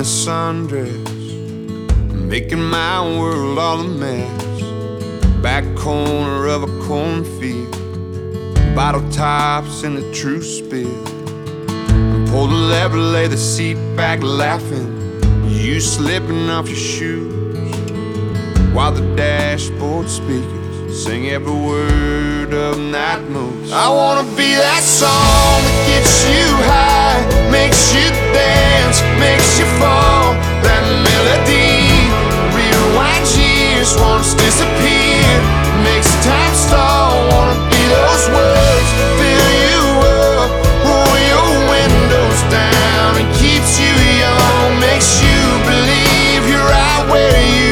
sundress, making my world all a mess. Back corner of a cornfield, bottle tops in the true spill. Pull the lever, lay the seat back laughing, you slipping off your shoes, while the dashboard speakers sing every word of Night Moves. I wanna be that song that gets you high, makes you dance, makes you fall. That melody rewinds years, once disappeared, makes time stall. Wanna be those words, fill you up, roll your windows down, and keeps you young, makes you believe you're right where you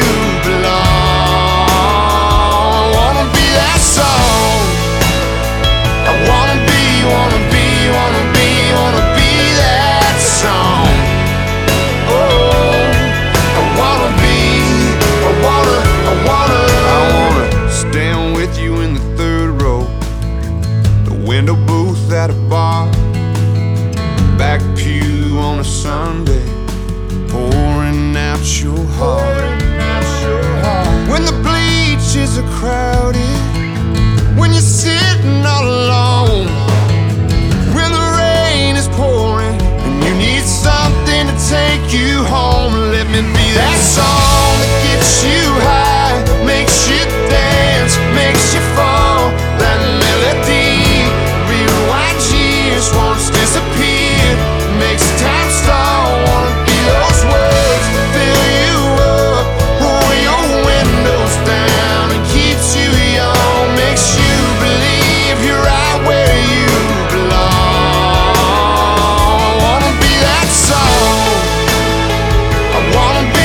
belong. I wanna be that song. I wanna be that song. Oh, I wanna stand with you in the third row, the window booth at a bar, back pew on a Sunday, pouring out your heart. When the bleachers are crowded, when you're sitting all alone, when the rain is pouring and you need something to take you home, let me be that song that gets you high, makes you dance, makes you fall. That melody rewinds years, once disappeared, makes time stall. Wanna be those words, fill you up, roll your windows down, and keeps you young, makes you believe you're right where you belong. I wanna be that song. I wanna be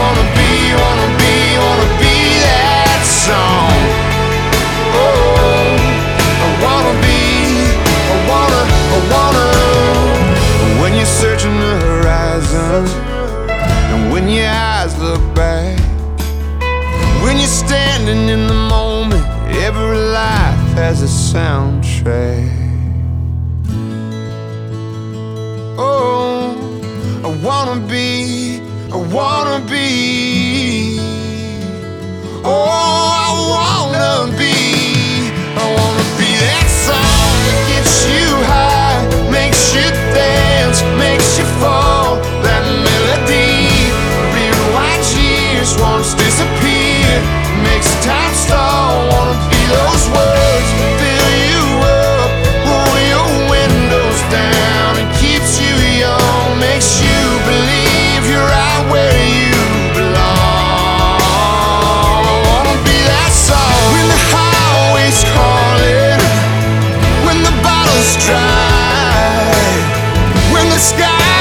that song. Oh, I wanna when you're searching the horizon, and when your eyes look back, when you're standing in the moment, every life has a soundtrack. Oh, I wanna be. Oh, I wanna be that song that gets you high, makes you dance, makes you fall. That melody rewinds years, once disappeared, makes time stall. Wanna be those words, fill you up, roll your windows down, and keeps you young, makes you believe you're right where you belong. I wanna be that song. When the highway's calling, when the bottle's dry, when the sky